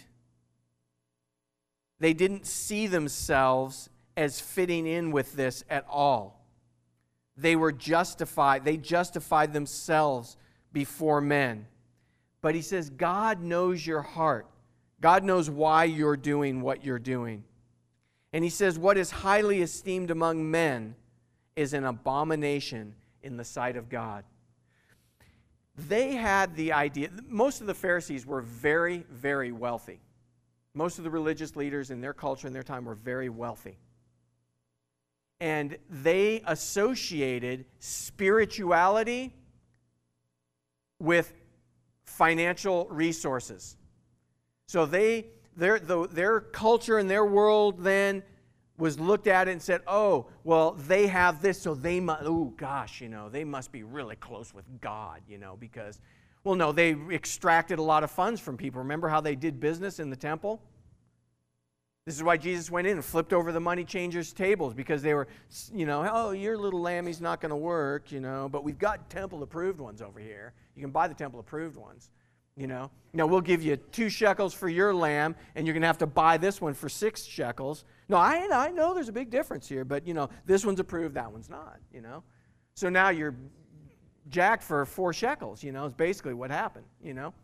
they didn't see themselves as fitting in with this at all. They were justified. They justified themselves before men. But he says, God knows your heart. God knows why you're doing what you're doing. And he says, what is highly esteemed among men is an abomination in the sight of God. They had the idea, most of the Pharisees were very, very wealthy. Most of the religious leaders in their culture in their time were very wealthy. And they associated spirituality with financial resources. So they, their, the, their culture and their world then was looked at it and said, oh, well, they have this, so they must, oh, gosh, you know, they must be really close with God, you know, because, well, no, they extracted a lot of funds from people. Remember how they did business in the temple? This is why Jesus went in and flipped over the money changers' tables, because they were, you know, oh, your little lammy's not going to work, you know, but we've got temple-approved ones over here. You can buy the temple-approved ones, you know. Now, we'll give you two shekels for your lamb, and you're going to have to buy this one for six shekels. No, I, I know there's a big difference here, but, you know, this one's approved, that one's not, you know. So now you're jacked for four shekels, you know, is basically what happened, you know.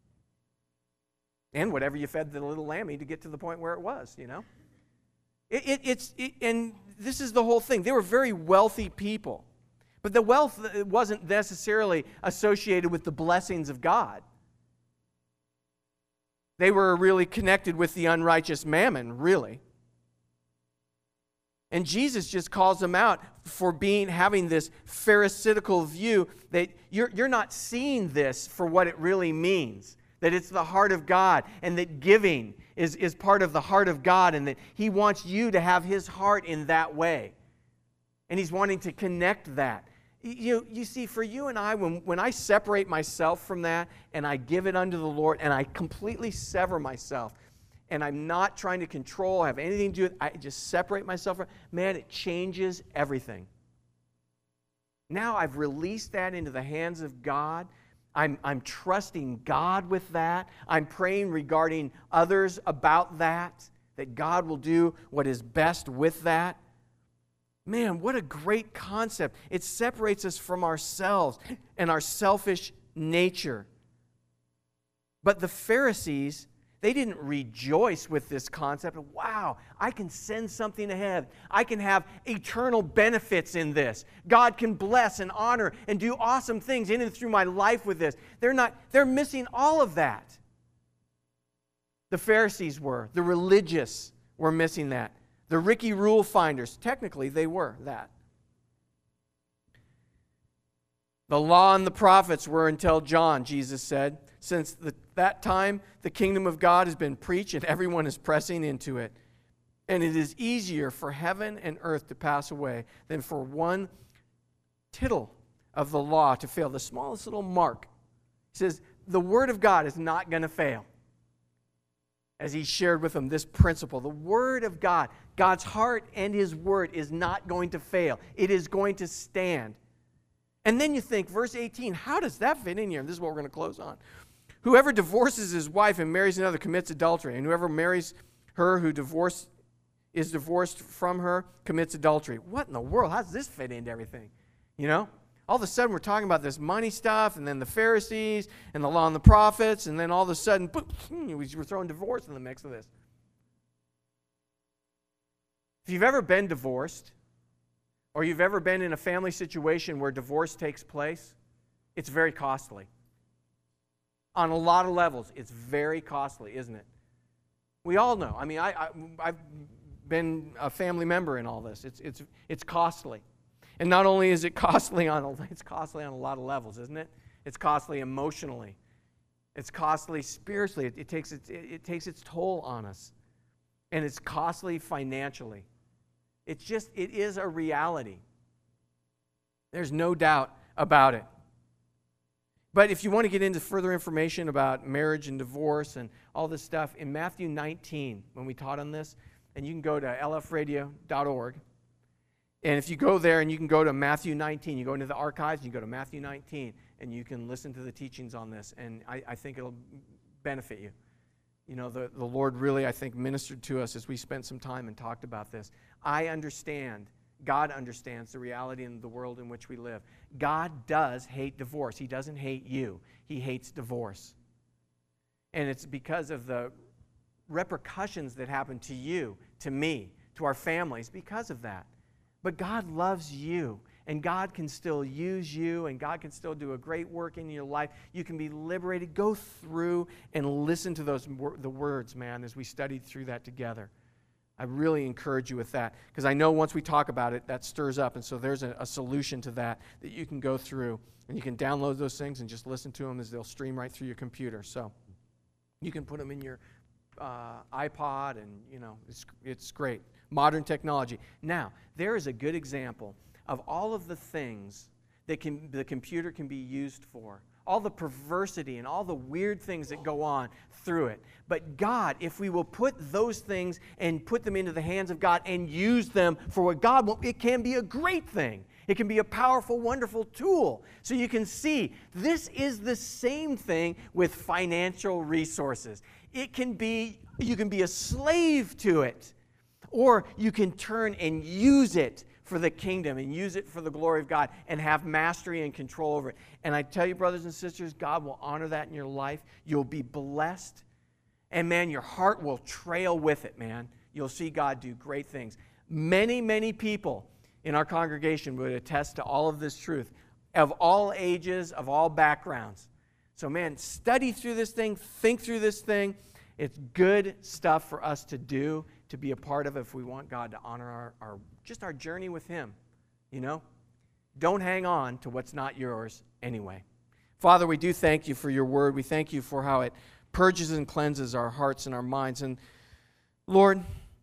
And whatever you fed the little lammy to get to the point where it was, you know. It, it, it's it, and this is the whole thing. They were very wealthy people. But the wealth wasn't necessarily associated with the blessings of God. They were really connected with the unrighteous mammon, really. And Jesus just calls them out for being having this pharisaical view that you're, you're not seeing this for what it really means. That it's the heart of God, and that giving is, is part of the heart of God, and that He wants you to have His heart in that way. And he's wanting to connect that. You, you see, for you and I, when, when I separate myself from that and I give it unto the Lord and I completely sever myself and I'm not trying to control, have anything to do with it, I just separate myself from, man, it changes everything. Now I've released that into the hands of God. I'm, I'm trusting God with that. I'm praying regarding others about that, that God will do what is best with that. Man, what a great concept. It separates us from ourselves and our selfish nature. But the Pharisees, they didn't rejoice with this concept of, wow, I can send something ahead. I can have eternal benefits in this. God can bless and honor and do awesome things in and through my life with this. They're not, they're missing all of that. The Pharisees were. The religious were missing that. The Ricky Rule finders, technically they were that. The law and the prophets were until John, Jesus said. Since the, that time, the kingdom of God has been preached and everyone is pressing into it. And it is easier for heaven and earth to pass away than for one tittle of the law to fail. The smallest little mark. He says, the word of God is not going to fail. As he shared with them this principle, the word of God, God's heart and his word is not going to fail. It is going to stand. And then you think, verse eighteen, how does that fit in here? And this is what we're going to close on. Whoever divorces his wife and marries another commits adultery, and whoever marries her who divorced is divorced from her commits adultery. What in the world? How does this fit into everything? You know? All of a sudden we're talking about this money stuff, and then the Pharisees, and the law and the prophets, and then all of a sudden, boom, we're throwing divorce in the mix of this. If you've ever been divorced, or you've ever been in a family situation where divorce takes place, it's very costly. On a lot of levels, it's very costly, isn't it? We all know. I mean, I, I, I've been a family member in all this. It's, it's, it's costly. And not only is it costly on a, it's costly on a lot of levels, isn't it? It's costly emotionally. It's costly spiritually. It, it takes its, it, it takes its toll on us. And it's costly financially. It's just, it is a reality. There's no doubt about it. But if you want to get into further information about marriage and divorce and all this stuff, in Matthew nineteen, when we taught on this, and you can go to L F radio dot org, and if you go there and you can go to Matthew nineteen, you go into the archives, you go to Matthew nineteen, and you can listen to the teachings on this, and I, I think it'll benefit you. You know, the, the Lord really, I think, ministered to us as we spent some time and talked about this. I understand, God understands the reality in the world in which we live. God does hate divorce. He doesn't hate you. He hates divorce. And it's because of the repercussions that happen to you, to me, to our families, because of that. But God loves you, and God can still use you, and God can still do a great work in your life. You can be liberated. Go through and listen to those the words, man, as we studied through that together. I really encourage you with that, because I know once we talk about it, that stirs up, and so there's a, a solution to that that you can go through, and you can download those things and just listen to them as they'll stream right through your computer. So you can put them in your uh, iPod, and you know it's it's great. Modern technology. Now, there is a good example of all of the things that can, the computer can be used for. All the perversity and all the weird things that go on through it. But God, if we will put those things and put them into the hands of God and use them for what God wants, it can be a great thing. It can be a powerful, wonderful tool. So you can see, this is the same thing with financial resources. It can be, you can be a slave to it. Or you can turn and use it for the kingdom and use it for the glory of God and have mastery and control over it. And I tell you, brothers and sisters, God will honor that in your life. You'll be blessed. And man, your heart will trail with it, man. You'll see God do great things. Many, many people in our congregation would attest to all of this truth, of all ages, of all backgrounds. So man, study through this thing, think through this thing. It's good stuff for us to do, to be a part of if we want God to honor our, our just our journey with Him, you know? Don't hang on to what's not yours anyway. Father, we do thank you for your word. We thank you for how it purges and cleanses our hearts and our minds. And Lord,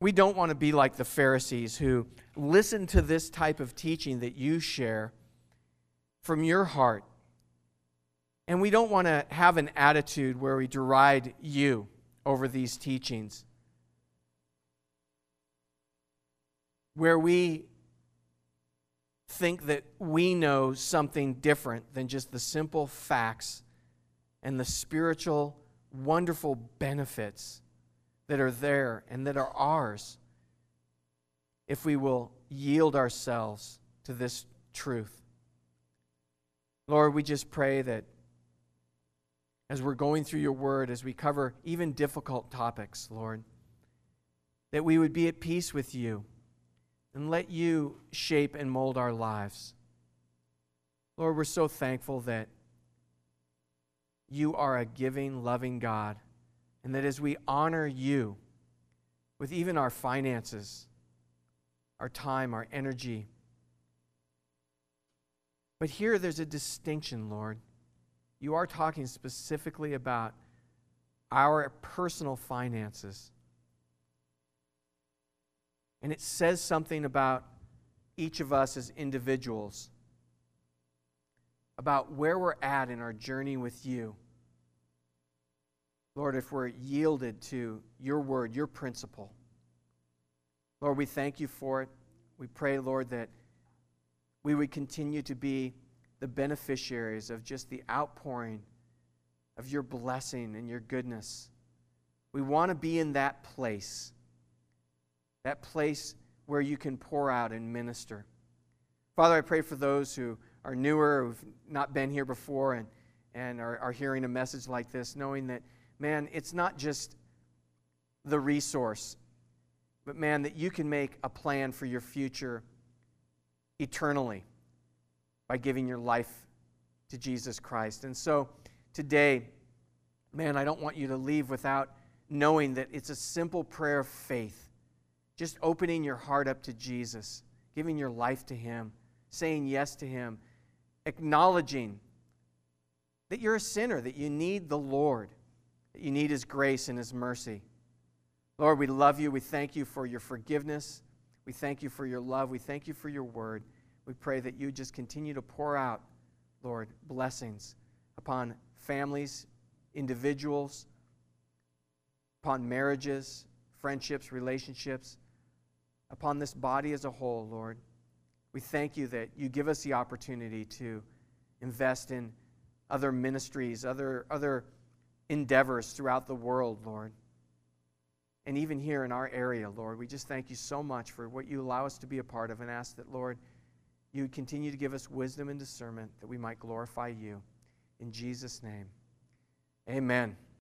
We don't want to be like the Pharisees who listen to this type of teaching that you share from your heart. And we don't want to have an attitude where we deride you over these teachings, where we think that we know something different than just the simple facts and the spiritual, wonderful benefits that are there and that are ours if we will yield ourselves to this truth. Lord, we just pray that as we're going through your word, as we cover even difficult topics, Lord, that we would be at peace with you and let you shape and mold our lives. Lord, we're so thankful that you are a giving, loving God, and that as we honor you with even our finances, our time, our energy. But here there's a distinction, Lord. You are talking specifically about our personal finances. And it says something about each of us as individuals, about where we're at in our journey with you. Lord, if we're yielded to your word, your principle. Lord, we thank you for it. We pray, Lord, that we would continue to be the beneficiaries of just the outpouring of your blessing and your goodness. We want to be in that place, that place where you can pour out and minister. Father, I pray for those who are newer, who've not been here before, and, and are, are hearing a message like this, knowing that, man, it's not just the resource, but, man, that you can make a plan for your future eternally by giving your life to Jesus Christ. And so today, man, I don't want you to leave without knowing that it's a simple prayer of faith, just opening your heart up to Jesus, giving your life to him, saying yes to him, acknowledging that you're a sinner, that you need the Lord, that you need his grace and his mercy. Lord, we love you. We thank you for your forgiveness. We thank you for your love. We thank you for your word. We pray that you just continue to pour out, Lord, blessings upon families, individuals, upon marriages, friendships, relationships, upon this body as a whole, Lord. We thank you that you give us the opportunity to invest in other ministries, other, other endeavors throughout the world, Lord. And even here in our area, Lord, we just thank you so much for what you allow us to be a part of, and ask that, Lord, you continue to give us wisdom and discernment that we might glorify you. In Jesus' name, amen.